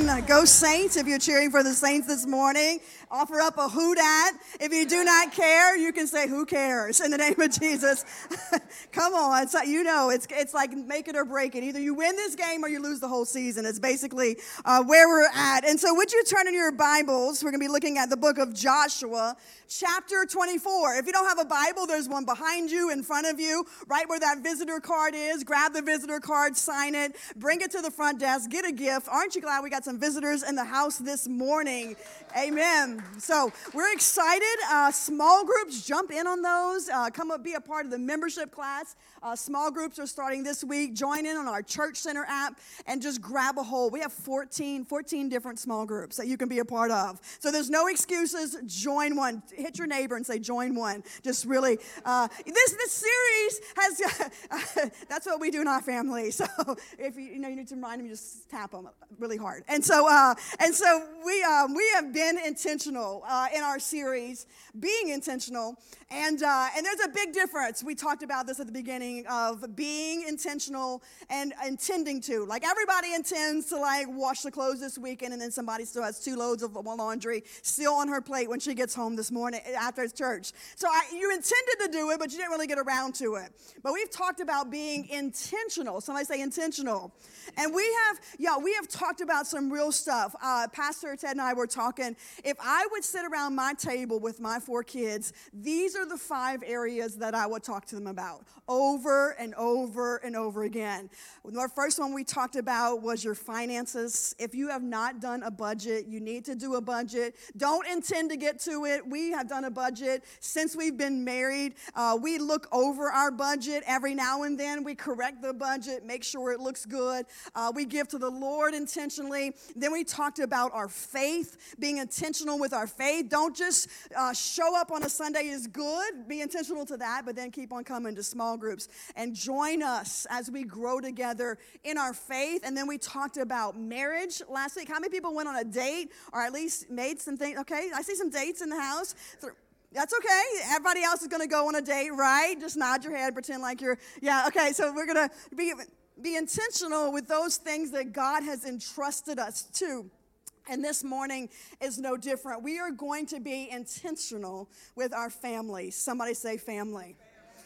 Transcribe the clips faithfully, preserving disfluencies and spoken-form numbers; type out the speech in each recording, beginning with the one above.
Amen. Go Saints if you're cheering for the Saints this morning. Offer up a who dat. If you do not care, you can say who cares in the name of Jesus. Come on. It's like, you know, it's it's like make it or break it. Either you win this game or you lose the whole season. It's basically uh, where we're at. And so would you turn in your Bibles? We're going to be looking at the book of Joshua, chapter twenty-four. If you don't have a Bible, there's one behind you, in front of you, right where that visitor card is. Grab the visitor card, sign it, bring it to the front desk, get a gift. Aren't you glad we got some visitors in the house this morning? Amen. So we're excited. Uh, small groups, jump in on those. Uh, come up, be a part of the membership class. Uh, small groups are starting this week. Join in on our Church Center app and just grab a hold. We have fourteen, fourteen different small groups that you can be a part of. So there's no excuses. Join one. Hit your neighbor and say, join one. Just really, uh, this this series has, uh, that's what we do in our family. So if you, you know, you need to remind them, you just tap them really hard. And so, uh, and so we um, we have been intentional uh, in our series, being intentional, and uh, and there's a big difference. We talked about this at the beginning of being intentional and intending to. Like everybody intends to like wash the clothes this weekend, and then somebody still has two loads of laundry still on her plate when she gets home this morning after church. So I, you intended to do it, but you didn't really get around to it. But we've talked about being intentional. Somebody say intentional. And we have, yeah, we have talked about some real stuff. Uh, Pastor Ted and I were talking, if I would sit around my table with my four kids, these are the five areas that I would talk to them about over and over and over again. The first one we talked about was your finances. If you have not done a budget, you need to do a budget. Don't intend to get to it. We have done a budget since we've been married. Uh, we look over our budget every now and then. We correct the budget, make sure it looks good. Uh, we give to the Lord intentionally. Then we talked about our faith, being intentional with our faith. Don't just uh, show up on a Sunday is good. Be intentional to that, but then keep on coming to small groups and join us as we grow together in our faith. And then we talked about marriage last week. How many people went on a date or at least made some things? Okay, I see some dates in the house. That's okay. Everybody else is going to go on a date, right? Just nod your head, pretend like you're, yeah, okay. So we're going to be, be intentional with those things that God has entrusted us to. And this morning is no different. We are going to be intentional with our families. Somebody say family.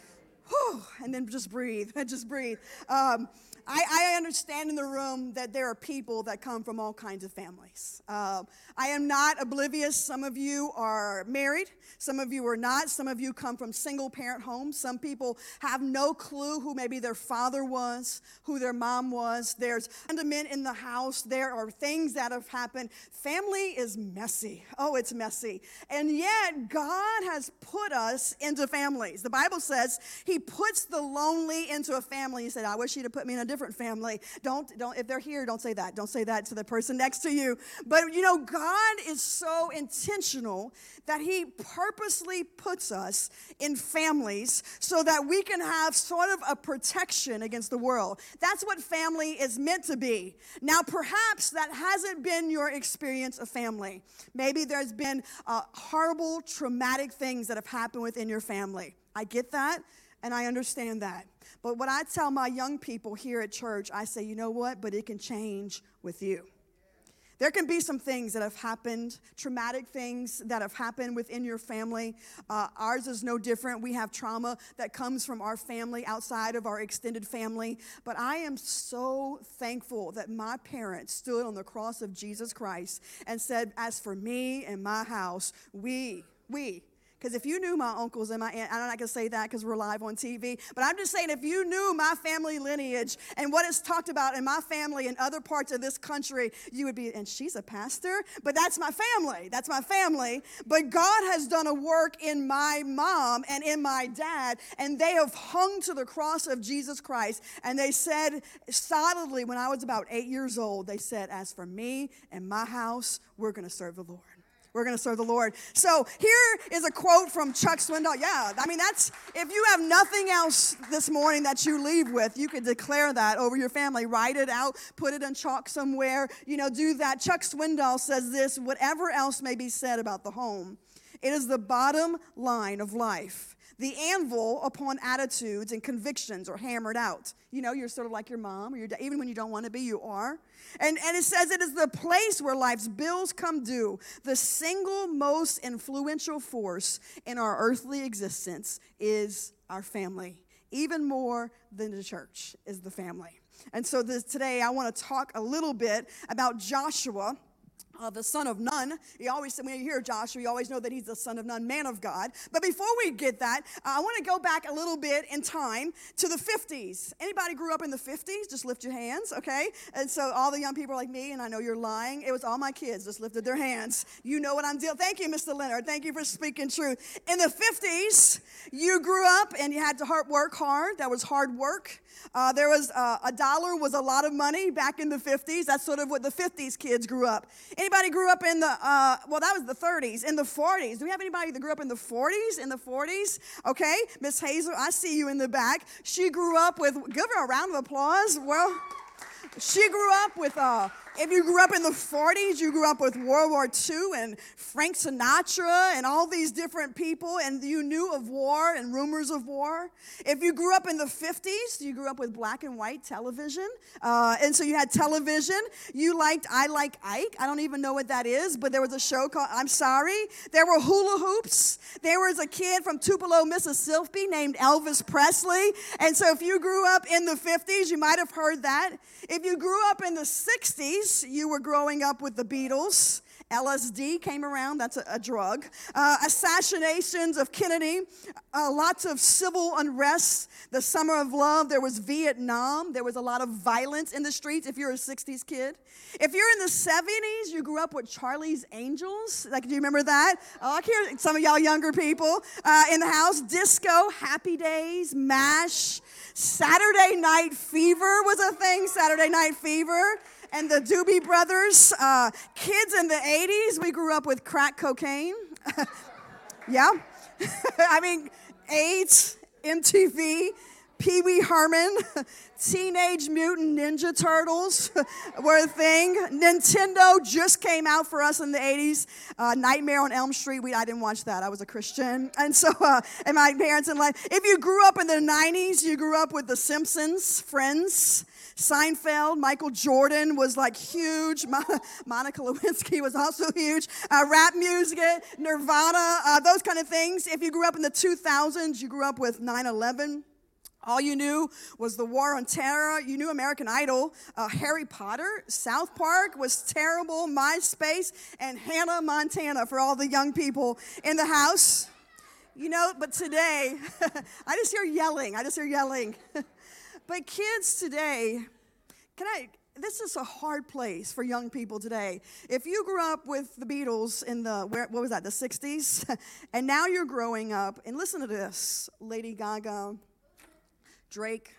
Whew, and then just breathe, just breathe. Um, I, I understand in the room that there are people that come from all kinds of families. Uh, I am not oblivious. Some of you are married. Some of you are not. Some of you come from single-parent homes. Some people have no clue who maybe their father was, who their mom was. There's fundament in the house. There are things that have happened. Family is messy. Oh, it's messy. And yet, God has put us into families. The Bible says He puts the lonely into a family. You said, I wish He'd have put me in a different family. Don't, don't, if they're here, don't say that. Don't say that to the person next to you. But, you know, God is so intentional that He purposely puts us in families so that we can have sort of a protection against the world. That's what family is meant to be. Now, perhaps that hasn't been your experience of family. Maybe there's been uh, horrible, traumatic things that have happened within your family. I get that, and I understand that. But what I tell my young people here at church, I say, you know what? But it can change with you. There can be some things that have happened, traumatic things that have happened within your family. Uh, ours is no different. We have trauma that comes from our family outside of our extended family. But I am so thankful that my parents stood on the cross of Jesus Christ and said, as for me and my house, we, we, because if you knew my uncles and my aunt, I'm not going to say that because we're live on T V, but I'm just saying if you knew my family lineage and what is talked about in my family and other parts of this country, you would be, and she's a pastor? But that's my family. That's my family. But God has done a work in my mom and in my dad, and they have hung to the cross of Jesus Christ, and they said solidly when I was about eight years old, they said, as for me and my house, we're going to serve the Lord. We're going to serve the Lord. So here is a quote from Chuck Swindoll. Yeah, I mean, that's, if you have nothing else this morning that you leave with, you could declare that over your family. Write it out, put it in chalk somewhere, you know, do that. Chuck Swindoll says this, whatever else may be said about the home, it is the bottom line of life The anvil upon attitudes and convictions are hammered out. You know, you're sort of like your mom, or your dad. Even when you don't want to be, you are. And, and it says it is the place where life's bills come due. The single most influential force in our earthly existence is our family. Even more than the church is the family. And so this, today I want to talk a little bit about Joshua, Uh, the son of Nun. You always, when you hear Joshua, you always know that he's the son of Nun, man of God. But before we get that, uh, I want to go back a little bit in time to the fifties. Anybody grew up in the fifties? Just lift your hands, okay? And so all the young people like me, and I know you're lying. It was all my kids just lifted their hands. You know what I'm dealing. Thank you, Mister Leonard. Thank you for speaking truth. In the fifties, you grew up and you had to hard, work hard. That was hard work. Uh, there was uh, a dollar was a lot of money back in the fifties. That's sort of what the fifties kids grew up. Anybody grew up in the, uh, well, that was the thirties. In the forties. Do we have anybody that grew up in the forties? In the forties? Okay. Miss Hazel, I see you in the back. She grew up with, give her a round of applause. Well, she grew up with, uh, if you grew up in the forties, you grew up with World War Two and Frank Sinatra and all these different people, and you knew of war and rumors of war. If you grew up in the fifties, you grew up with black and white television, uh, and so you had television. You liked I Like Ike. I don't even know what that is, but there was a show called I'm Sorry. There were hula hoops. There was a kid from Tupelo, Mississippi named Elvis Presley, and so if you grew up in the fifties, you might have heard that. If you grew up in the sixties, you were growing up with the Beatles. L S D came around. That's a, a drug. Uh, assassinations of Kennedy. Uh, lots of civil unrest. The Summer of Love. There was Vietnam. There was a lot of violence in the streets if you're a sixties kid. If you're in the seventies, you grew up with Charlie's Angels. Like, do you remember that? Oh, I hear some of y'all younger people uh, in the house. Disco, Happy Days, MASH. Saturday Night Fever was a thing. Saturday Night Fever. And the Doobie Brothers. Uh, kids in the eighties, we grew up with crack cocaine. Yeah. I mean, AIDS, M T V, Pee Wee Herman, Teenage Mutant Ninja Turtles were a thing. Nintendo just came out for us in the eighties. Uh, Nightmare on Elm Street. We I didn't watch that. I was a Christian. And so, uh, and my parents in life. If you grew up in the nineties, you grew up with The Simpsons, Friends, Seinfeld. Michael Jordan was like huge. Monica Lewinsky was also huge. Uh, rap music, Nirvana, uh, those kind of things. If you grew up in the two thousands, you grew up with nine eleven. All you knew was the War on Terror. You knew American Idol, uh, Harry Potter, South Park was terrible, MySpace, and Hannah Montana for all the young people in the house. You know, but today, I just hear yelling. I just hear yelling. But kids today, can I, this is a hard place for young people today. If you grew up with the Beatles in the, where, what was that, the sixties, and now you're growing up, and listen to this, Lady Gaga, Drake,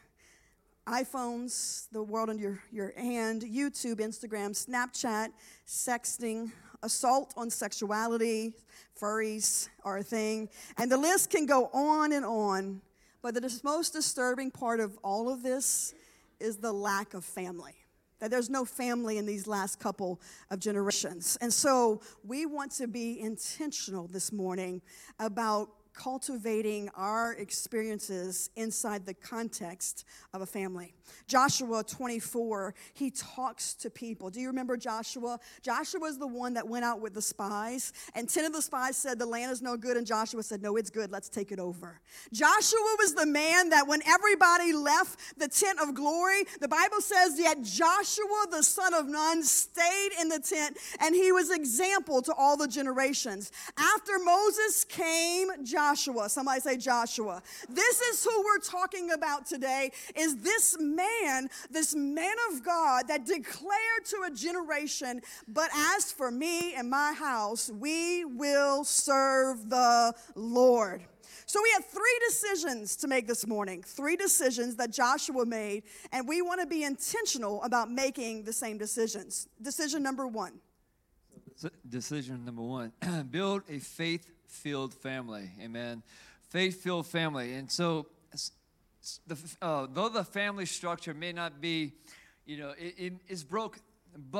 iPhones, the world in your, your hand, YouTube, Instagram, Snapchat, sexting, assault on sexuality, furries are a thing, and the list can go on and on. But the most disturbing part of all of this is the lack of family. That there's no family in these last couple of generations. And so we want to be intentional this morning about cultivating our experiences inside the context of a family. Joshua twenty-four, he talks to people. Do you remember Joshua? Joshua was the one that went out with the spies, and ten of the spies said the land is no good, and Joshua said, no, it's good, let's take it over. Joshua was the man that when everybody left the tent of glory, the Bible says, yet Joshua, the son of Nun, stayed in the tent, and he was example to all the generations. After Moses came Joshua. Somebody say Joshua. This is who we're talking about today, is this man, this man of God that declared to a generation, but as for me and my house, we will serve the Lord. So we have three decisions to make this morning, three decisions that Joshua made, and we want to be intentional about making the same decisions. Decision number one. Decision number one, build a faith-filled family, amen. Faith-filled family, and so the, uh, though the family structure may not be, you know, it, it is broken, but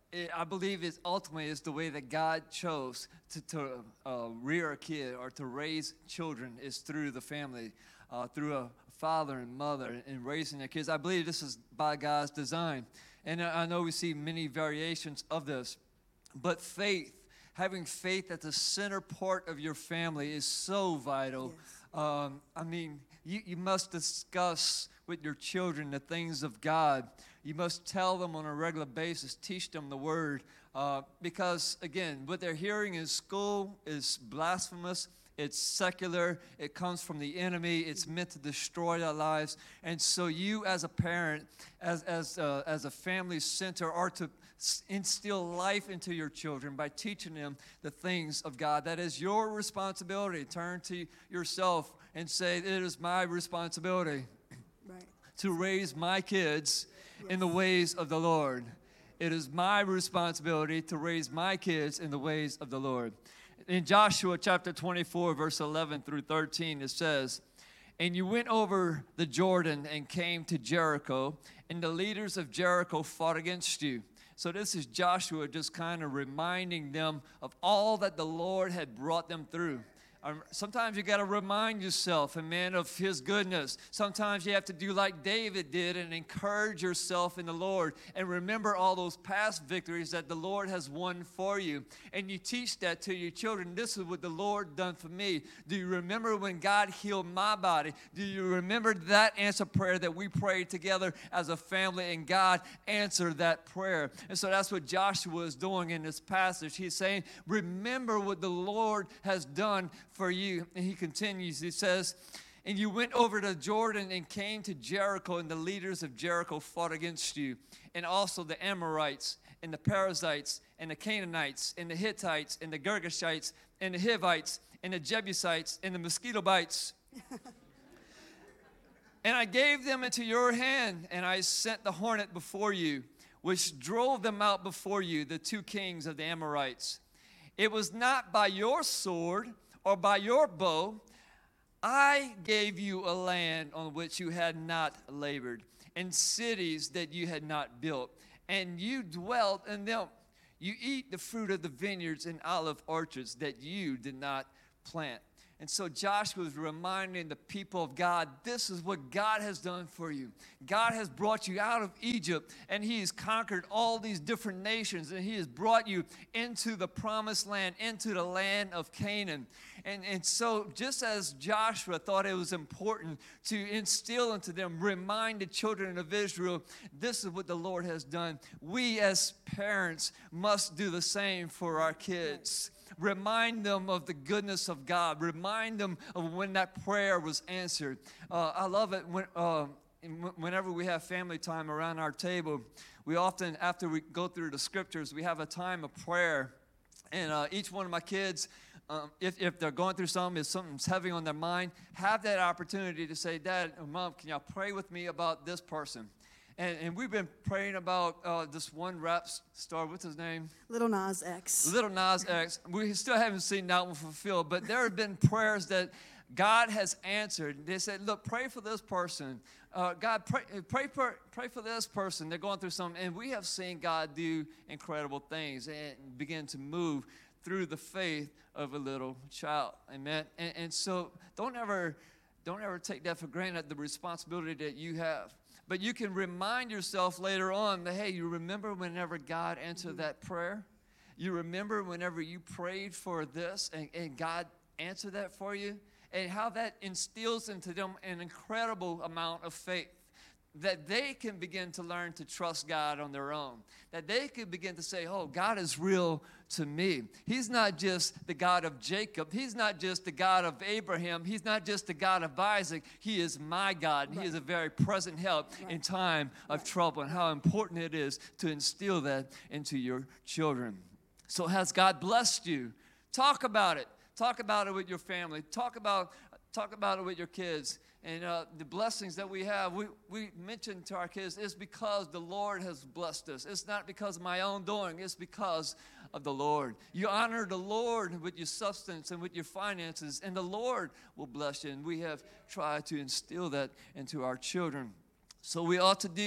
it, I believe it's ultimately is the way that God chose to, to uh, rear a kid or to raise children is through the family, uh, through a father and mother and raising their kids. I believe this is by God's design. And I know we see many variations of this, but faith, having faith at the center part of your family is so vital. Yes. Um, I mean, you, you must discuss with your children the things of God. You must tell them on a regular basis, teach them the word. Uh, because, again, what they're hearing in school is blasphemous. It's secular. It comes from the enemy. It's meant to destroy their lives. And so you as a parent, as, as, uh, as a family center, are to instill life into your children by teaching them the things of God. That is your responsibility. Turn to yourself and say, it is my responsibility right. to raise my kids yes. in the ways of the Lord. It is my responsibility to raise my kids in the ways of the Lord. In Joshua chapter twenty-four, verse eleven through thirteen, it says, "And you went over the Jordan and came to Jericho, and the leaders of Jericho fought against you." So this is Joshua just kind of reminding them of all that the Lord had brought them through. Um, sometimes you got to remind yourself, amen, of his goodness. Sometimes you have to do like David did and encourage yourself in the Lord and remember all those past victories that the Lord has won for you. And you teach that to your children. This is what the Lord done for me. Do you remember when God healed my body? Do you remember that answer prayer that we prayed together as a family, and God answered that prayer? And so that's what Joshua is doing in this passage. He's saying, remember what the Lord has done for you. And he continues, he says, "And you went over to Jordan and came to Jericho, and the leaders of Jericho fought against you, and also the Amorites, and the Perizzites, and the Canaanites, and the Hittites, and the Girgashites, and the Hivites, and the Jebusites, and the mosquito bites. And I gave them into your hand, and I sent the hornet before you, which drove them out before you, the two kings of the Amorites. It was not by your sword or by your bow. I gave you a land on which you had not labored, and cities that you had not built, and you dwelt in them. You eat the fruit of the vineyards and olive orchards that you did not plant." And so Joshua was reminding the people of God, this is what God has done for you. God has brought you out of Egypt, and he has conquered all these different nations, and he has brought you into the promised land, into the land of Canaan. And, and so just as Joshua thought it was important to instill into them, remind the children of Israel, this is what the Lord has done. We as parents must do the same for our kids. Remind them of the goodness of God. Remind them of when that prayer was answered. Uh, I love it when, uh, whenever we have family time around our table. We often, after we go through the scriptures, we have a time of prayer. And uh, each one of my kids, um, if, if they're going through something, if something's heavy on their mind, have that opportunity to say, "Dad or Mom, can y'all pray with me about this person?" And, and we've been praying about uh, this one rap star. What's his name? Little Nas X. Little Nas X. We still haven't seen that one fulfilled, but there have been prayers that God has answered. They said, look, pray for this person. Uh, God, pray, pray, for, pray for this person. They're going through something. And we have seen God do incredible things and begin to move through the faith of a little child. Amen. And, and so don't ever, don't ever take that for granted, the responsibility that you have. But you can remind yourself later on that, hey, you remember whenever God answered that prayer? You remember whenever you prayed for this and, and God answered that for you? And how that instills into them an incredible amount of faith, that they can begin to learn to trust God on their own, that they can begin to say, oh, God is real to me. He's not just the God of Jacob. He's not just the God of Abraham. He's not just the God of Isaac. He is my God, and right. He is a very present help right. in time of right. trouble, and how important it is to instill that into your children. So has God blessed you? Talk about it. Talk about it with your family. Talk about talk about it with your kids. And uh, the blessings that we have, we, we mentioned to our kids, it's because the Lord has blessed us. It's not because of my own doing. It's because of the Lord. You honor the Lord with your substance and with your finances, and the Lord will bless you. And we have tried to instill that into our children. So we ought to do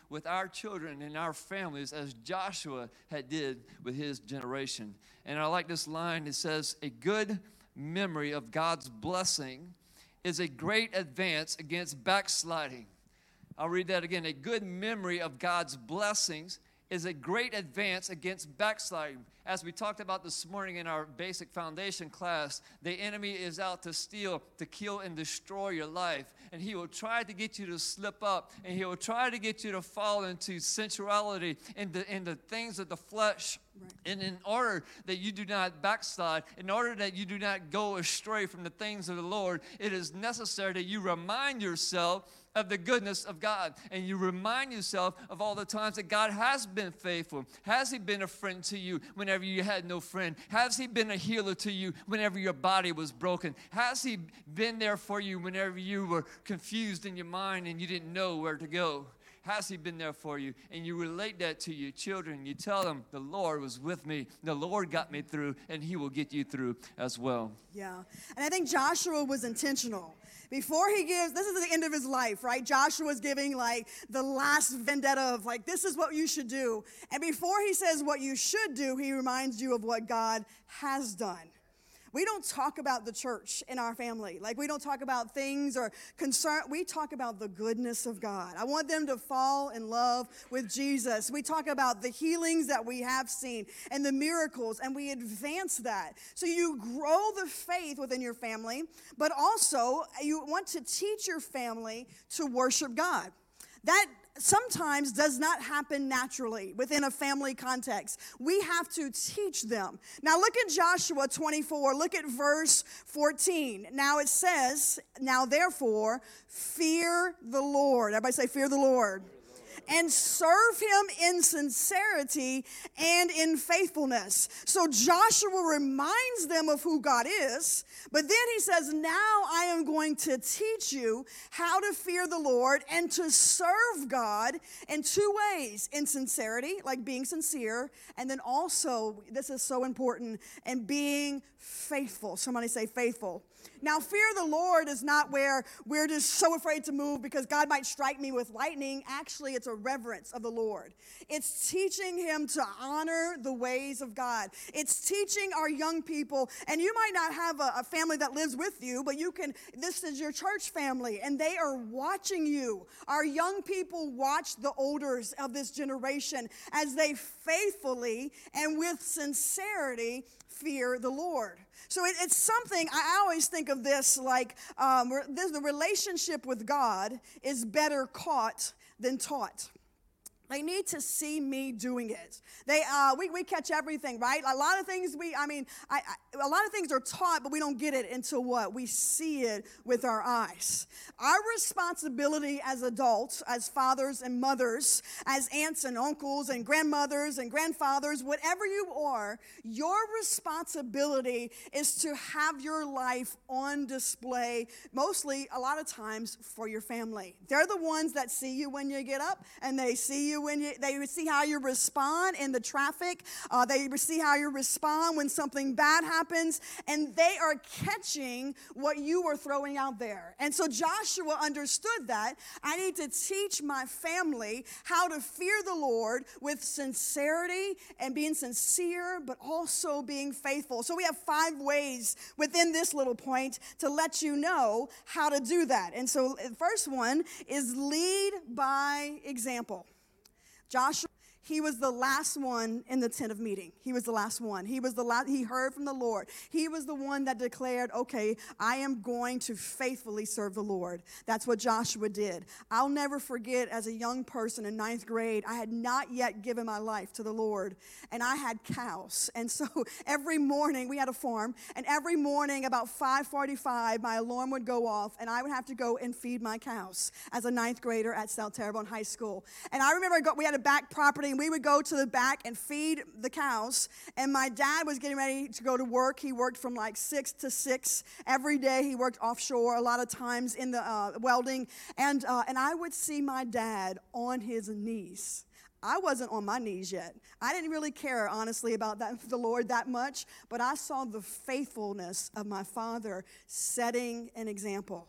with our children and our families as Joshua had did with his generation. And I like this line. It says, a good memory of God's blessing is a great advance against backsliding. I'll read that again. A good memory of God's blessings is a great advance against backsliding. As we talked about this morning in our basic foundation class, the enemy is out to steal, to kill, and destroy your life. And he will try to get you to slip up, and he will try to get you to fall into sensuality, into, into things of the flesh. Right. And in order that you do not backslide, in order that you do not go astray from the things of the Lord, it is necessary that you remind yourself of the goodness of God. And you remind yourself of all the times that God has been faithful. Has he been a friend to you whenever you had no friend? Has he been a healer to you whenever your body was broken? Has he been there for you whenever you were confused in your mind and you didn't know where to go? Has he been there for you? And you relate that to your children. You tell them, the Lord was with me. The Lord got me through, and he will get you through as well. Yeah. And I think Joshua was intentional. Before he gives, this is the end of his life, right? Joshua's giving like the last vendetta of like, this is what you should do. And before he says what you should do, he reminds you of what God has done. We don't talk about the church in our family. Like, we don't talk about things or concern. We talk about the goodness of God. I want them to fall in love with Jesus. We talk about the healings that we have seen and the miracles, and we advance that. So you grow the faith within your family, but also you want to teach your family to worship God. That sometimes does not happen naturally within a family context. We have to teach them. Now look at Joshua twenty-four. Look at verse fourteen. Now it says, now therefore, fear the Lord. Everybody say, fear the Lord. And serve him in sincerity and in faithfulness. So Joshua reminds them of who God is, but then he says, now I am going to teach you how to fear the Lord and to serve God in two ways. In sincerity, like being sincere, and then also, this is so important, and being faithful. Somebody say faithful. Now, fear the Lord is not where we're just so afraid to move because God might strike me with lightning. Actually, it's a reverence of the Lord. It's teaching him to honor the ways of God. It's teaching our young people, and you might not have a, a family that lives with you, but you can, this is your church family, and they are watching you. Our young people watch the elders of this generation as they faithfully and with sincerity fear the Lord. So it, it's something, I always think of this like um, this, the relationship with God is better caught than taught. They need to see me doing it. They, uh, we, we catch everything, right? A lot of things we, I mean, I, I, a lot of things are taught, but we don't get it until what? We see it with our eyes. Our responsibility as adults, as fathers and mothers, as aunts and uncles and grandmothers and grandfathers, whatever you are, your responsibility is to have your life on display, mostly a lot of times for your family. They're the ones that see you when you get up, and they see you when you, they see how you respond in the traffic. Uh, they see how you respond when something bad happens, and they are catching what you were throwing out there. And so Joshua understood that. I need to teach my family how to fear the Lord with sincerity and being sincere, but also being faithful. So we have five ways within this little point to let you know how to do that. And so the first one is lead by example. Joshua, he was the last one in the tent of meeting. He was the last one. He was the last, he heard from the Lord. He was the one that declared, okay, I am going to faithfully serve the Lord. That's what Joshua did. I'll never forget, as a young person in ninth grade, I had not yet given my life to the Lord, and I had cows. And so every morning, we had a farm, and every morning about five forty-five, my alarm would go off, and I would have to go and feed my cows as a ninth grader at South Terrebonne High School. And I remember I got, we had a back property, and we would go to the back and feed the cows, and my dad was getting ready to go to work. He worked from like six to six every day. He worked offshore a lot of times in the uh, welding, and uh, and I would see my dad on his knees. I wasn't on my knees yet. I didn't really care, honestly, about that, the Lord that much, but I saw the faithfulness of my father setting an example.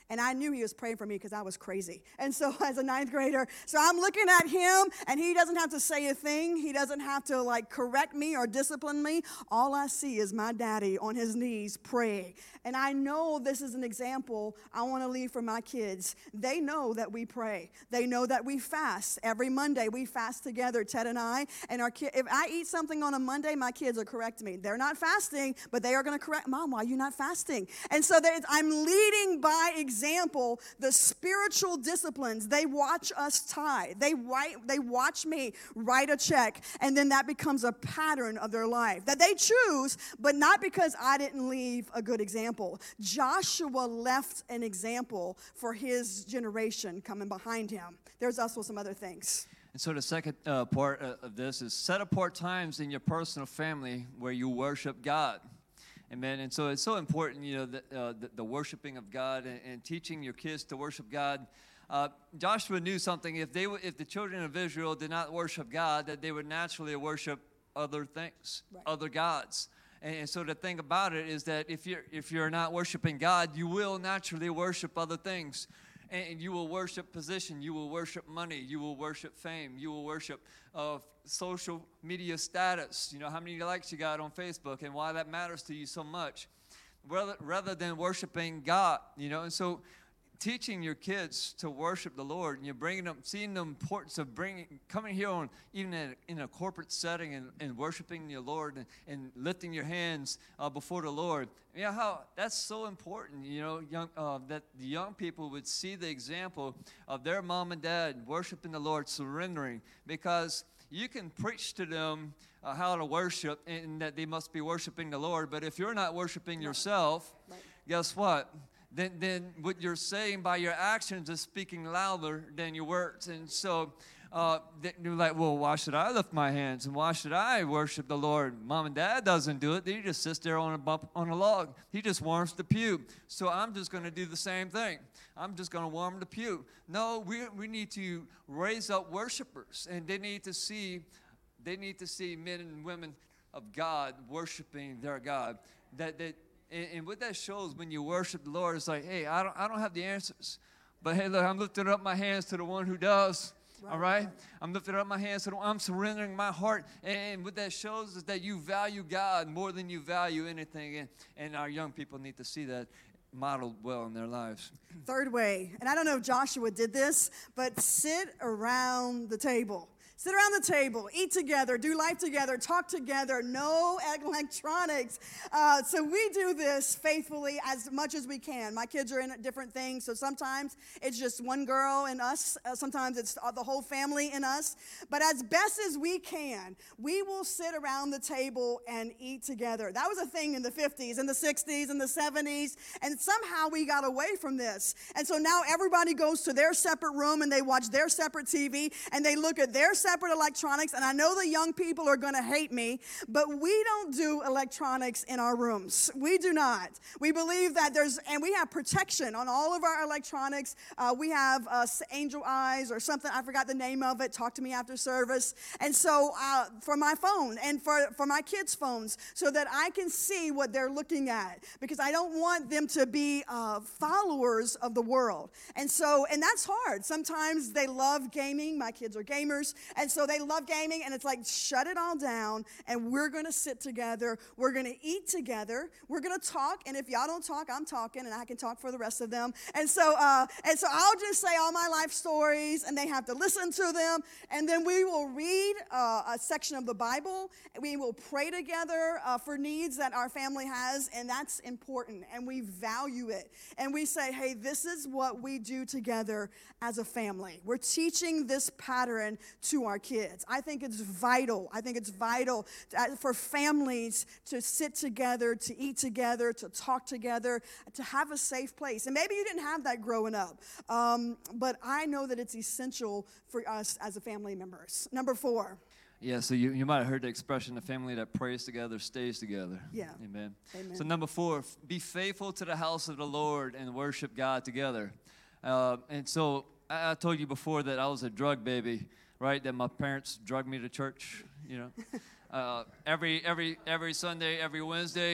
And I knew he was praying for me because I was crazy. And so as a ninth grader, so I'm looking at him, and he doesn't have to say a thing. He doesn't have to like correct me or discipline me. All I see is my daddy on his knees praying. And I know this is an example I want to leave for my kids. They know that we pray. They know that we fast. Every Monday we fast together, Ted and I. And our kid, if I eat something on a Monday, my kids will correct me. They're not fasting, but they are going to correct, Mom, why are you not fasting? And so they, I'm leading by example the spiritual disciplines. They watch us tithe. They write, they watch me write a check, and then that becomes a pattern of their life that they choose, but not because I didn't leave a good example. Joshua left an example for his generation coming behind him. There's also some other things. And so the second uh, part of this is set apart times in your personal family where you worship God. Amen. And so it's so important, you know, the, uh, the, the worshiping of God and, and teaching your kids to worship God. Uh, Joshua knew something. If they, if the children of Israel did not worship God, that they would naturally worship other things, right. other gods. And, and so the thing about it is that if you're if you're not worshiping God, you will naturally worship other things. And you will worship position, you will worship money, you will worship fame, you will worship uh, social media status. You know, how many likes you got on Facebook and why that matters to you so much. Rather, rather than worshiping God, you know. And so teaching your kids to worship the Lord, and you're bringing them, seeing the importance of bringing, coming here on, even in a, in a corporate setting and, and worshiping your Lord and, and lifting your hands uh, before the Lord. You know how that's so important, you know, young, uh, that the young people would see the example of their mom and dad worshiping the Lord, surrendering, because you can preach to them uh, how to worship and that they must be worshiping the Lord, but if you're not worshiping yourself, right. guess what? Then, then what you're saying by your actions is speaking louder than your words. And so uh, you're like, well, why should I lift my hands? And why should I worship the Lord? Mom and Dad doesn't do it. He just sits there on a bump on a log. He just warms the pew. So I'm just going to do the same thing. I'm just going to warm the pew. No, we we need to raise up worshipers. And they need to see, they need to see men and women of God worshiping their God. That that. And, and what that shows when you worship the Lord is like, hey, I don't, I don't have the answers. But hey, look, I'm lifting up my hands to the one who does. Right, all right? right? I'm lifting up my hands to the one. I'm surrendering my heart. And, and what that shows is that you value God more than you value anything. And, and our young people need to see that modeled well in their lives. Third way, and I don't know if Joshua did this, but sit around the table. Sit around the table, eat together, do life together, talk together, no electronics. Uh, so we do this faithfully as much as we can. My kids are in different things, so sometimes it's just one girl and us. Uh, sometimes it's the whole family and us. But as best as we can, we will sit around the table and eat together. That was a thing in the fifties, and the sixties, and the seventies, and somehow we got away from this. And so now everybody goes to their separate room, and they watch their separate T V, and they look at their separate electronics, and I know the young people are going to hate me, but we don't do electronics in our rooms. We do not. We believe that there's, and we have protection on all of our electronics. Uh, we have uh, Angel Eyes or something, I forgot the name of it, talk to me after service. And so uh, for my phone and for, for my kids' phones, so that I can see what they're looking at, because I don't want them to be uh, followers of the world. And so, and that's hard. Sometimes they love gaming. My kids are gamers. And so they love gaming, and it's like, shut it all down, and we're going to sit together. We're going to eat together. We're going to talk, and if y'all don't talk, I'm talking, and I can talk for the rest of them. And so uh, and so I'll just say all my life stories, and they have to listen to them, and then we will read uh, a section of the Bible. We will pray together uh, for needs that our family has, and that's important, and we value it. And we say, hey, this is what we do together as a family. We're teaching this pattern to our kids. I think it's vital. I think it's vital to, for families to sit together, to eat together, to talk together, to have a safe place. And maybe you didn't have that growing up, um, but I know that it's essential for us as a family members. Number four. Yeah, so you, you might have heard the expression, the family that prays together stays together. Yeah. Amen. Amen. So number four, be faithful to the house of the Lord and worship God together. Uh, and so I, I told you before that I was a drug baby, right? That my parents drugged me to church, you know. uh, every every every Sunday, every Wednesday,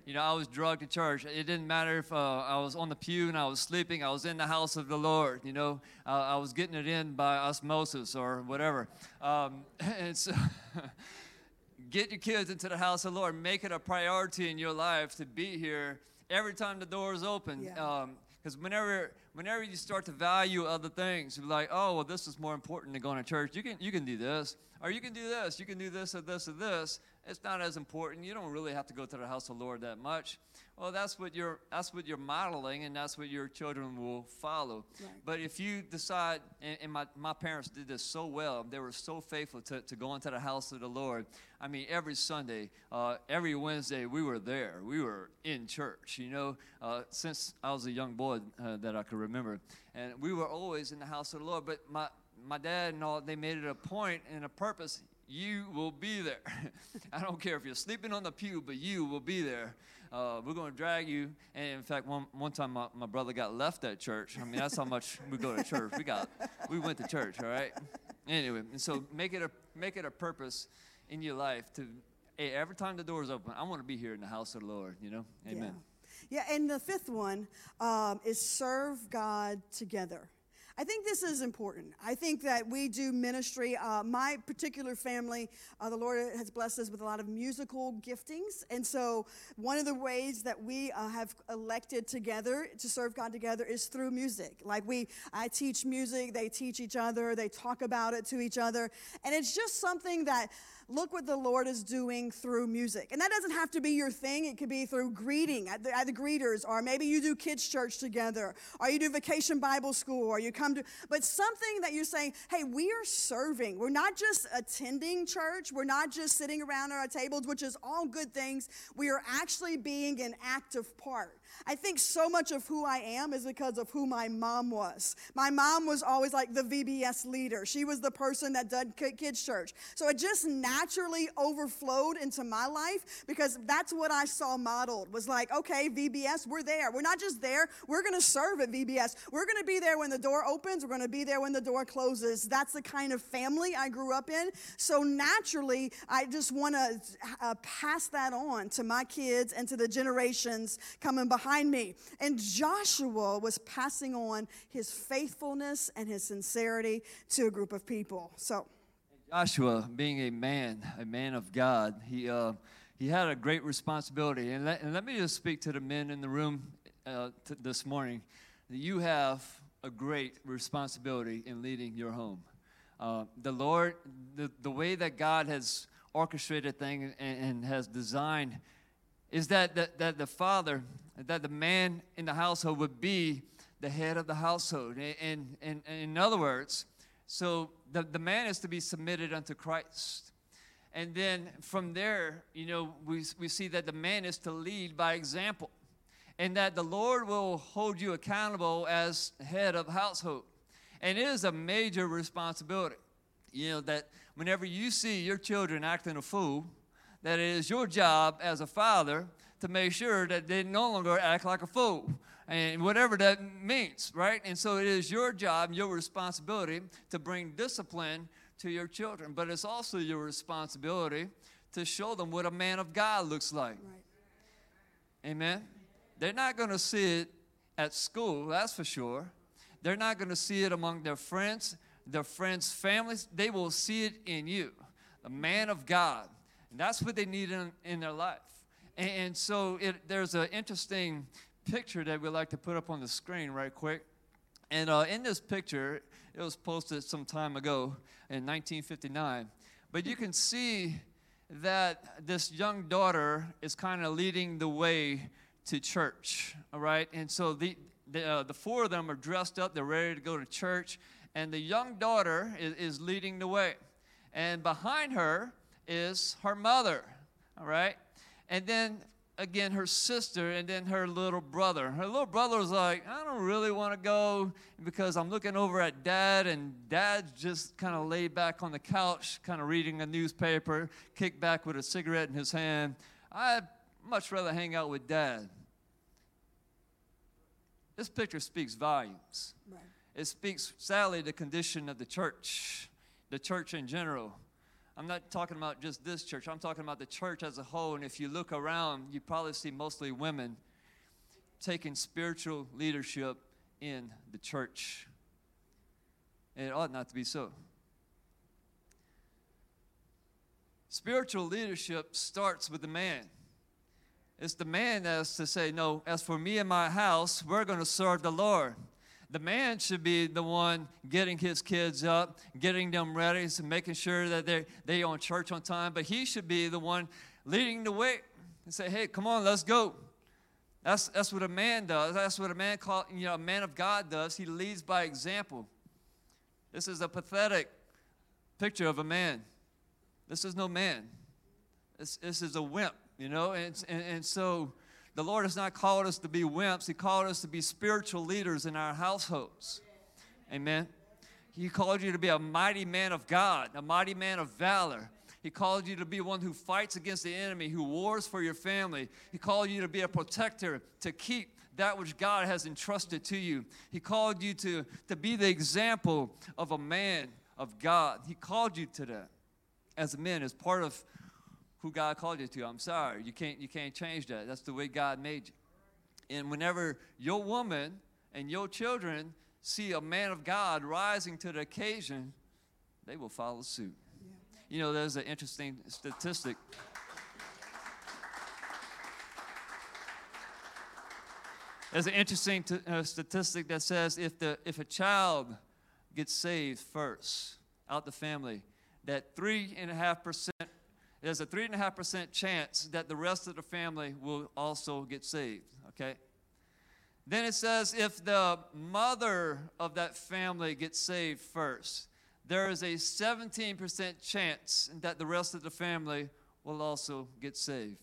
You know, I was drugged to church. It didn't matter if uh, I was on the pew and I was sleeping. I was in the house of the Lord. You know, uh, I was getting it in by osmosis or whatever. Um, and so, get your kids into the house of the Lord. Make it a priority in your life to be here every time the door is open. Yeah. Um, Because whenever, whenever you start to value other things, you're like, oh, well, this is more important than going to church. You can, you can do this, or you can do this. You can do this or this or this. It's not as important. You don't really have to go to the house of the Lord that much. Well, that's what you're, that's what you're modeling, and that's what your children will follow. Right. But if you decide, and, and my, my parents did this so well, they were so faithful to, to go into the house of the Lord. I mean, every Sunday, uh, every Wednesday, we were there. We were in church, you know, uh, since I was a young boy uh, that I could remember. And we were always in the house of the Lord. But my, my dad and all, they made it a point and a purpose. You will be there. I don't care if you're sleeping on the pew, but you will be there. Uh, we're going to drag you. And in fact, one one time my, my brother got left at church. I mean, that's how much we go to church. We got, we went to church, all right? Anyway, and so make it a make it a purpose in your life to, hey, every time the door is open, I want to be here in the house of the Lord, you know? Amen. Yeah, yeah, and the fifth one um, is serve God together. I think this is important. I think that we do ministry. Uh, my particular family, uh, the Lord has blessed us with a lot of musical giftings. And so one of the ways that we uh, have elected together to serve God together is through music. Like we, I teach music, they teach each other, they talk about it to each other. And it's just something that, look what the Lord is doing through music. And that doesn't have to be your thing. It could be through greeting at the, at the greeters, or maybe you do kids' church together, or you do vacation Bible school, or you come to, but something that you're saying, hey, we are serving. We're not just attending church. We're not just sitting around our tables, which is all good things. We are actually being an active part. I think so much of who I am is because of who my mom was. My mom was always like the V B S leader. She was the person that did kids' church. So it just naturally overflowed into my life because that's what I saw modeled, was like, okay, V B S, we're there. We're not just there. We're going to serve at V B S. We're going to be there when the door opens. We're going to be there when the door closes. That's the kind of family I grew up in. So naturally, I just want to uh, pass that on to my kids and to the generations coming behind me. And Joshua was passing on his faithfulness and his sincerity to a group of people. So Joshua, being a man, a man of God, he uh, he had a great responsibility. And let, and let me just speak to the men in the room uh, t- this morning. You have a great responsibility in leading your home. Uh, the Lord, the, the way that God has orchestrated things and, and has designed is that, that that the father, that the man in the household would be the head of the household. And, and, and, and in other words, so the, the man is to be submitted unto Christ. And then from there, you know, we, we see that the man is to lead by example. And that the Lord will hold you accountable as head of household. And it is a major responsibility. You know, that whenever you see your children acting a fool, that it is your job as a father to make sure that they no longer act like a fool, and whatever that means, right? And so it is your job, your responsibility to bring discipline to your children, but it's also your responsibility to show them what a man of God looks like. Right. Amen? They're not going to see it at school, that's for sure. They're not going to see it among their friends, their friends' families. They will see it in you, a man of God. And that's what they need in, in their life. And, and so it, there's an interesting picture that we'd like to put up on the screen right quick. And uh, in this picture, it was posted some time ago in nineteen fifty-nine. But you can see that this young daughter is kind of leading the way to church, all right? And so the, the, uh, the four of them are dressed up. They're ready to go to church. And the young daughter is, is leading the way. And behind her is her mother, all right? And then, again, her sister, and then her little brother. Her little brother was like, I don't really want to go because I'm looking over at Dad, and Dad's just kind of laid back on the couch, kind of reading a newspaper, kicked back with a cigarette in his hand. I'd much rather hang out with Dad. This picture speaks volumes. Right. It speaks, sadly, the condition of the church, the church in general. I'm not talking about just this church. I'm talking about the church as a whole. And if you look around, you probably see mostly women taking spiritual leadership in the church. And it ought not to be so. Spiritual leadership starts with the man. It's the man that has to say, no, as for me and my house, we're going to serve the Lord. The man should be the one getting his kids up, getting them ready, so making sure that they're they on church on time. But he should be the one leading the way and say, hey, come on, let's go. That's that's what a man does. That's what a man called, you know, a man of God does. He leads by example. This is a pathetic picture of a man. This is no man. This, this is a wimp, you know. And, and, and so the Lord has not called us to be wimps. He called us to be spiritual leaders in our households. Amen. He called you to be a mighty man of God, a mighty man of valor. He called you to be one who fights against the enemy, who wars for your family. He called you to be a protector, to keep that which God has entrusted to you. He called you to, to be the example of a man of God. He called you to that as a man, as part of who God called you to. I'm sorry, you can't, you can't change that. That's the way God made you. And whenever your woman and your children see a man of God rising to the occasion, they will follow suit. You know, there's an interesting statistic. There's an interesting t- uh, statistic that says if the if a child gets saved first out the family, that three and a half percent there's a three and a half percent chance that the rest of the family will also get saved. Okay. Then it says if the mother of that family gets saved first, there is a seventeen percent chance that the rest of the family will also get saved.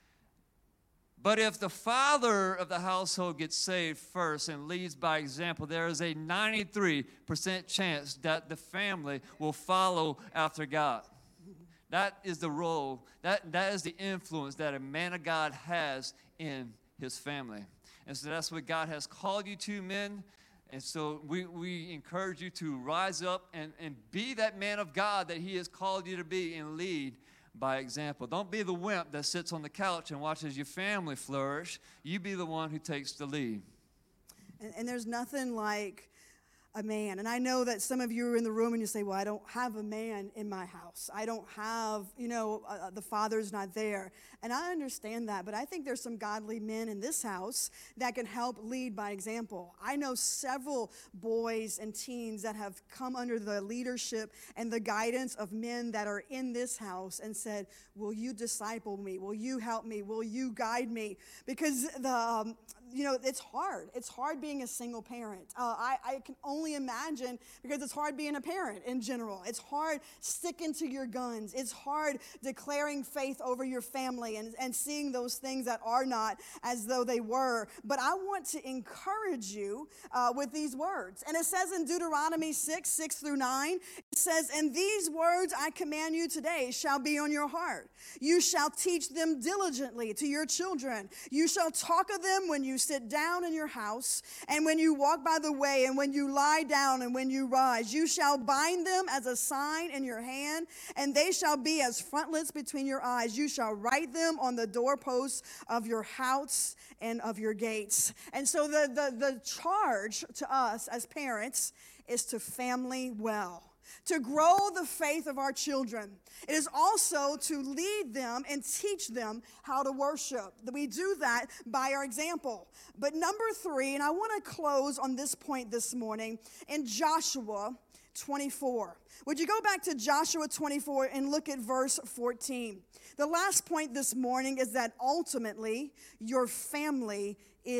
But if the father of the household gets saved first and leads by example, there is a ninety-three percent chance that the family will follow after God. That is the role, that, that is the influence that a man of God has in his family. And so that's what God has called you to, men. And so we, we encourage you to rise up and, and be that man of God that he has called you to be and lead by example. Don't be the wimp that sits on the couch and watches your family flourish. You be the one who takes the lead. And, and there's nothing like a man. And I know that some of you are in the room and you say, well, I don't have a man in my house. I don't have, you know, uh, the father's not there. And I understand that, but I think there's some godly men in this house that can help lead by example. I know several boys and teens that have come under the leadership and the guidance of men that are in this house and said, will you disciple me? Will you help me? Will you guide me? Because the, um, you know, it's hard. It's hard being a single parent. Uh, I, I can only imagine, because it's hard being a parent in general. It's hard sticking to your guns. It's hard declaring faith over your family and, and seeing those things that are not as though they were. But I want to encourage you uh, with these words. And it says in Deuteronomy six, six through nine, it says, and these words I command you today shall be on your heart. You shall teach them diligently to your children. You shall talk of them when you sit down in your house, and when you walk by the way, and when you lie down, and when you rise. You shall bind them as a sign in your hand, and they shall be as frontlets between your eyes. You shall write them on the doorposts of your house and of your gates. And so the, the, the charge to us as parents is to family well, to grow the faith of our children. It is also to lead them and teach them how to worship. We do that by our example. But number three, and I want to close on this point this morning, in Joshua twenty-four. Would you go back to Joshua twenty-four and look at verse fourteen? The last point this morning is that ultimately your family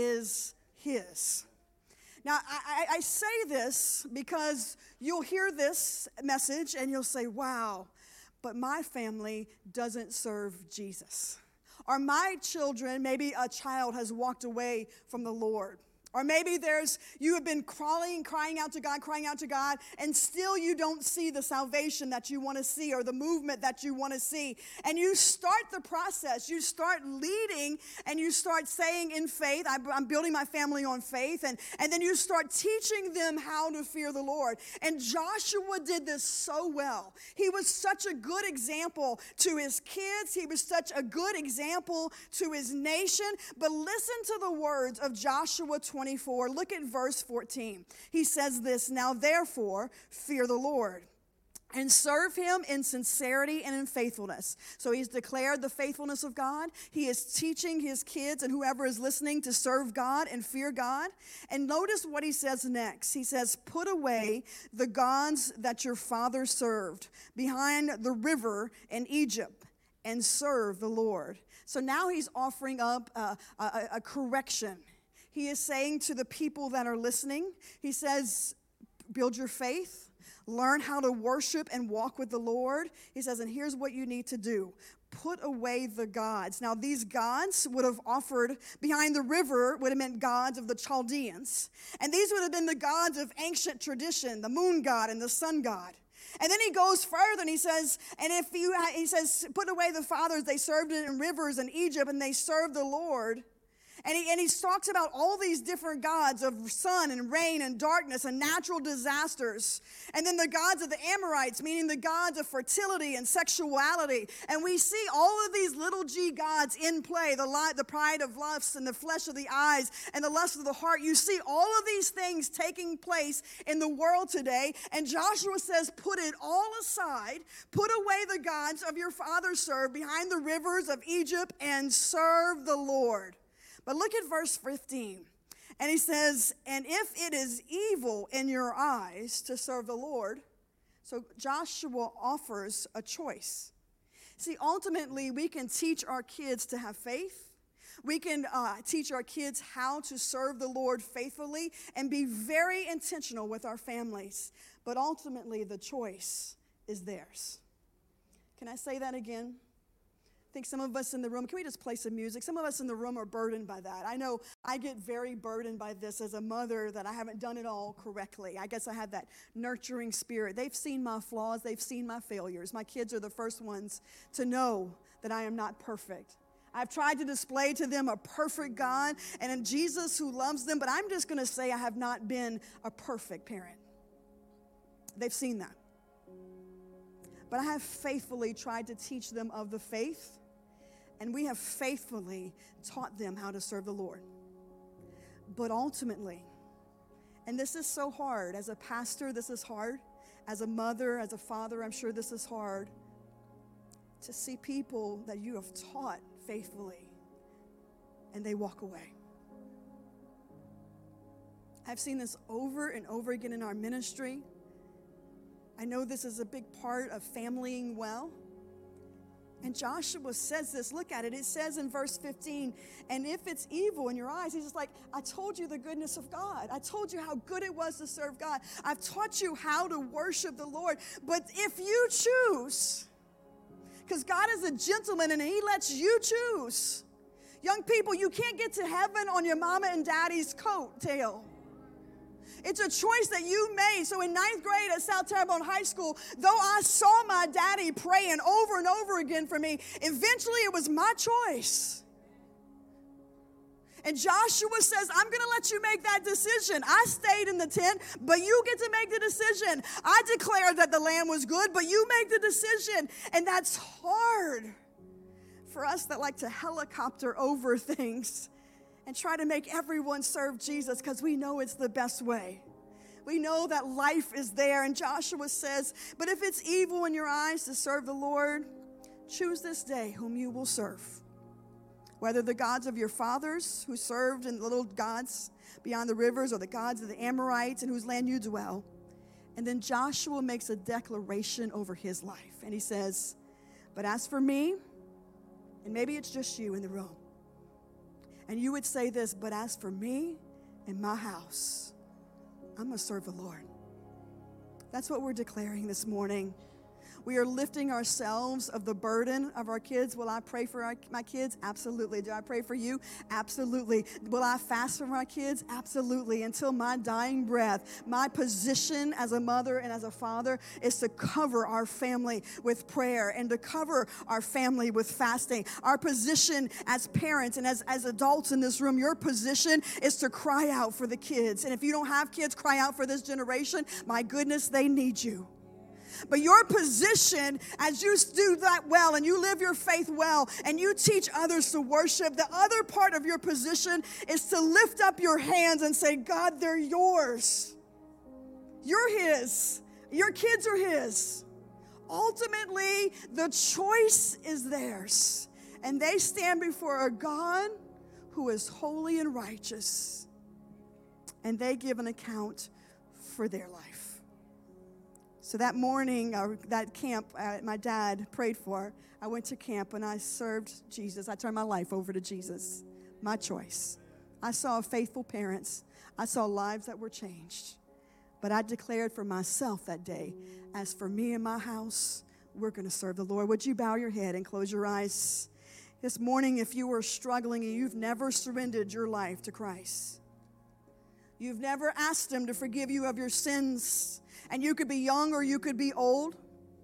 is his. Now, I, I, I say this because you'll hear this message and you'll say, wow, but my family doesn't serve Jesus. Or my children, maybe a child has walked away from the Lord. Or maybe there's, you have been crawling, crying out to God, crying out to God, and still you don't see the salvation that you want to see or the movement that you want to see. And you start the process. You start leading and you start saying in faith, I'm building my family on faith. And, and then you start teaching them how to fear the Lord. And Joshua did this so well. He was such a good example to his kids. He was such a good example to his nation. But listen to the words of Joshua twenty-four. Look at verse fourteen. He says this, now therefore fear the Lord and serve him in sincerity and in faithfulness. So he's declared the faithfulness of God. He is teaching his kids and whoever is listening to serve God and fear God. And notice what he says next. He says, put away the gods that your father served behind the river in Egypt and serve the Lord. So now he's offering up a, a, a correction. He is saying to the people that are listening, he says, build your faith, learn how to worship and walk with the Lord. He says, and here's what you need to do. Put away the gods. Now, these gods would have offered behind the river would have meant gods of the Chaldeans. And these would have been the gods of ancient tradition, the moon god and the sun god. And then he goes further and he says, and if you, he says, put away the fathers, they served it in rivers in Egypt and they served the Lord. And he, and he talks about all these different gods of sun and rain and darkness and natural disasters. And then the gods of the Amorites, meaning the gods of fertility and sexuality. And we see all of these little g gods in play, the, light, the pride of lusts and the flesh of the eyes and the lust of the heart. You see all of these things taking place in the world today. And Joshua says, put it all aside. Put away the gods of your fathers served behind the rivers of Egypt and serve the Lord. But look at verse fifteen. And he says, and if it is evil in your eyes to serve the Lord, so Joshua offers a choice. See, ultimately, we can teach our kids to have faith. We can uh, teach our kids how to serve the Lord faithfully and be very intentional with our families. But ultimately, the choice is theirs. Can I say that again? I think some of us in the room, can we just play some music? Some of us in the room are burdened by that. I know I get very burdened by this as a mother that I haven't done it all correctly. I guess I have that nurturing spirit. They've seen my flaws. They've seen my failures. My kids are the first ones to know that I am not perfect. I've tried to display to them a perfect God and a Jesus who loves them, but I'm just going to say I have not been a perfect parent. They've seen that. But I have faithfully tried to teach them of the faith. And we have faithfully taught them how to serve the Lord. But ultimately, and this is so hard, as a pastor, this is hard. As a mother, as a father, I'm sure this is hard. To see people that you have taught faithfully, and they walk away. I've seen this over and over again in our ministry. I know this is a big part of familying well. And Joshua says this, look at it, it says in verse fifteen, and if it's evil in your eyes, he's just like, I told you the goodness of God. I told you how good it was to serve God. I've taught you how to worship the Lord. But if you choose, because God is a gentleman and he lets you choose. Young people, you can't get to heaven on your mama and daddy's coat tail. It's a choice that you made. So in ninth grade at South Terrebonne High School, though I saw my daddy praying over and over again for me, eventually it was my choice. And Joshua says, I'm going to let you make that decision. I stayed in the tent, but you get to make the decision. I declared that the land was good, but you make the decision. And that's hard for us that like to helicopter over things and try to make everyone serve Jesus because we know it's the best way. We know that life is there. And Joshua says, but if it's evil in your eyes to serve the Lord, choose this day whom you will serve. Whether the gods of your fathers who served in little gods beyond the rivers or the gods of the Amorites in whose land you dwell. And then Joshua makes a declaration over his life. And he says, but as for me, and maybe it's just you in the room, and you would say this, but as for me and my house, I'm going to serve the Lord. That's what we're declaring this morning. we are lifting ourselves of the burden of our kids. Will I pray for our, my kids? Absolutely. Do I pray for you? Absolutely. Will I fast for my kids? Absolutely. Until my dying breath. My position as a mother and as a father is to cover our family with prayer and to cover our family with fasting. Our position as parents and as, as adults in this room, your position is to cry out for the kids. And if you don't have kids, cry out for this generation. My goodness, they need you. But your position, as you do that well and you live your faith well and you teach others to worship, the other part of your position is to lift up your hands and say, God, they're yours. You're His. Your kids are His. Ultimately, the choice is theirs. And they stand before a God who is holy and righteous. And they give an account for their life. So that morning, uh, that camp uh, my dad prayed for, I went to camp and I served Jesus. I turned my life over to Jesus. My choice. I saw faithful parents. I saw lives that were changed. But I declared for myself that day, as for me and my house, we're going to serve the Lord. Would you bow your head and close your eyes? This morning, if you were struggling and you've never surrendered your life to Christ, you've never asked Him to forgive you of your sins, and you could be young or you could be old.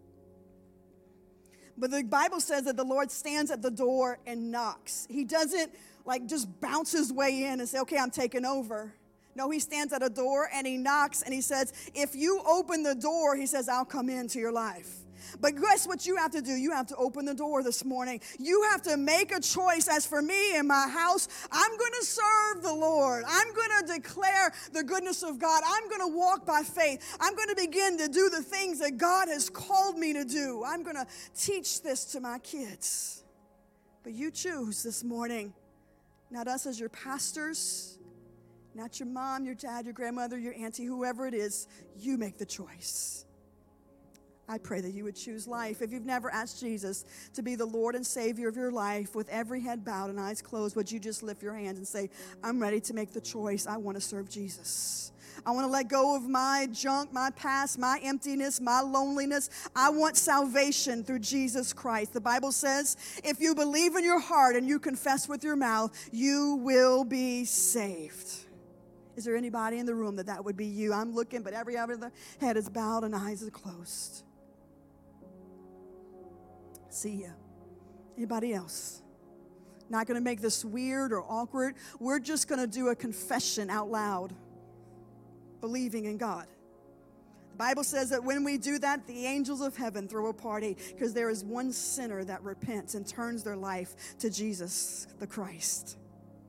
But the Bible says that the Lord stands at the door and knocks. He doesn't like just bounce His way in and say, okay, I'm taking over. No, He stands at a door and He knocks and He says, if you open the door, He says, I'll come into your life. But guess what you have to do? You have to open the door this morning. You have to make a choice. As for me and my house, I'm going to serve the Lord. I'm going to declare the goodness of God. I'm going to walk by faith. I'm going to begin to do the things that God has called me to do. I'm going to teach this to my kids. But you choose this morning, not us as your pastors, not your mom, your dad, your grandmother, your auntie, whoever it is. You make the choice. I pray that you would choose life. If you've never asked Jesus to be the Lord and Savior of your life, with every head bowed and eyes closed, would you just lift your hands and say, I'm ready to make the choice. I want to serve Jesus. I want to let go of my junk, my past, my emptiness, my loneliness. I want salvation through Jesus Christ. The Bible says, if you believe in your heart and you confess with your mouth, you will be saved. Is there anybody in the room that that would be you? I'm looking, but every other head is bowed and eyes are closed. See ya. Anybody else? Not going to make this weird or awkward. We're just going to do a confession out loud, believing in God. The Bible says that when we do that, the angels of heaven throw a party because there is one sinner that repents and turns their life to Jesus the Christ.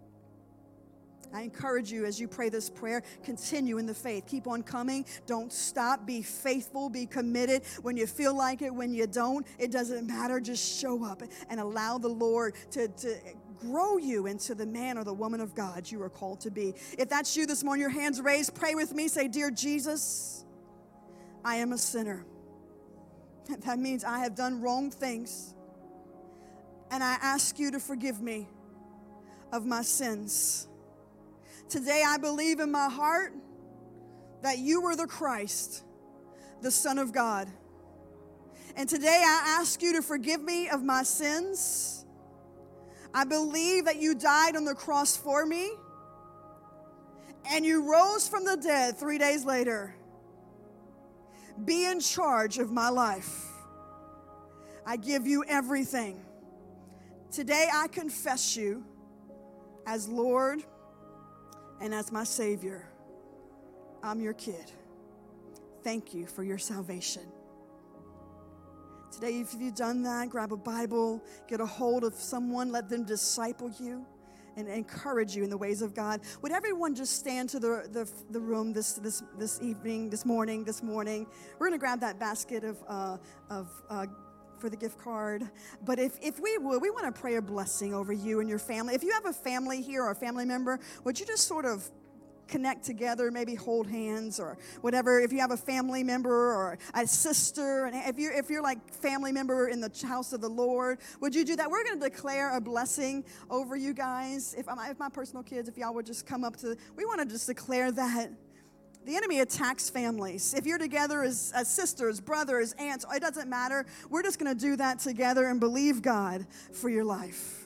I encourage you as you pray this prayer, continue in the faith. Keep on coming. Don't stop. Be faithful. Be committed. When you feel like it, when you don't, it doesn't matter. Just show up and allow the Lord to, to grow you into the man or the woman of God you are called to be. If that's you this morning, your hands raised, pray with me. Say, Dear Jesus, I am a sinner. That means I have done wrong things. And I ask you to forgive me of my sins. Today I believe in my heart that you were the Christ, the Son of God. And today I ask you to forgive me of my sins. I believe that you died on the cross for me and you rose from the dead three days later. Be in charge of my life. I give you everything. Today I confess you as Lord and as my Savior. I'm your kid. Thank you for your salvation. Today, if you've done that, grab a Bible, get a hold of someone, let them disciple you and encourage you in the ways of God. Would everyone just stand to the, the, the room this, this, this evening, this morning, this morning? We're going to grab that basket of, uh, of uh, for the gift card. But if, if we would, we want to pray a blessing over you and your family. If you have a family here or a family member, would you just sort of connect together, maybe hold hands or whatever. If you have a family member or a sister, and if you're, if you're like family member in the house of the Lord, would you do that? We're going to declare a blessing over you guys. If, I'm, if my personal kids, if y'all would just come up to, we want to just declare that. The enemy attacks families. If you're together as, as sisters, brothers, aunts, it doesn't matter. We're just going to do that together and believe God for your life.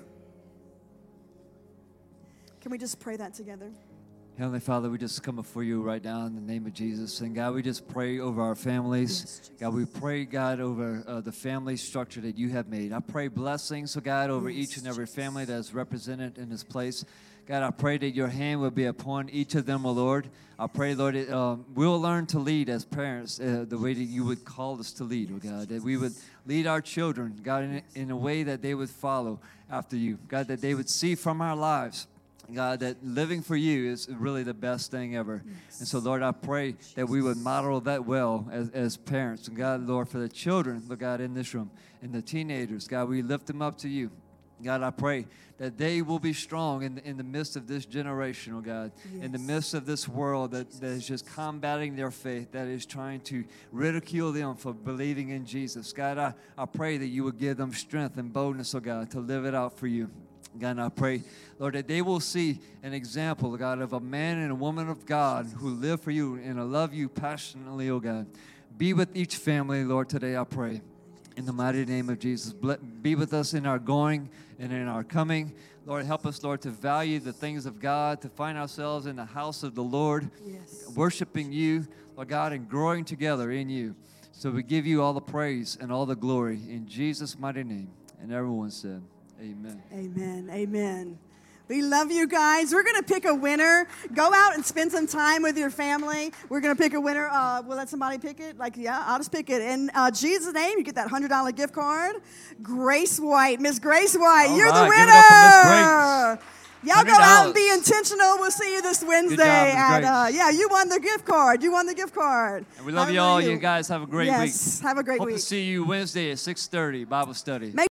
Can we just pray that together? Heavenly Father, we just come before you right now in the name of Jesus. And God, we just pray over our families. Yes, God, we pray, God, over uh, the family structure that you have made. I pray blessings, so God, over yes, each and every Jesus. family that is represented in this place. God, I pray that your hand will be upon each of them, O Lord. I pray, Lord, that um, we'll learn to lead as parents uh, the way that you would call us to lead, oh God. That we would lead our children, God, in, in a way that they would follow after you. God, that they would see from our lives, God, that living for you is really the best thing ever. Yes. And so, Lord, I pray that we would model that well as, as parents. And God, Lord, for the children, Lord God, in this room, and the teenagers, God, we lift them up to you. God, I pray that they will be strong in the, in the midst of this generation, oh God, yes. in the midst of this world that, that is just combating their faith, that is trying to ridicule them for believing in Jesus. God, I, I pray that you would give them strength and boldness, oh God, to live it out for you. God, I pray, Lord, that they will see an example, God, of a man and a woman of God who live for you and love you passionately, oh God. Be with each family, Lord, today, I pray. In the mighty name of Jesus, be with us in our going and in our coming. Lord, help us, Lord, to value the things of God, to find ourselves in the house of the Lord, yes. worshiping you, Lord God, and growing together in you. So we give you all the praise and all the glory in Jesus' mighty name. And everyone said, amen. Amen. Amen. We love you guys. We're going to pick a winner. Go out and spend some time with your family. We're going to pick a winner. Uh, we'll let somebody pick it. Like, yeah, I'll just pick it. In uh, Jesus' name, you get that one hundred dollar gift card. Grace White. Miss Grace White, All you're right, the winner. Give it up for Miss Grace. Y'all go out and be intentional. We'll see you this Wednesday. Good job, Miss at, Grace. uh, yeah, you won the gift card. You won the gift card. And we love you all. You guys have a great yes, week. Yes, have a great Hope week. to see you Wednesday at six thirty, Bible study. Make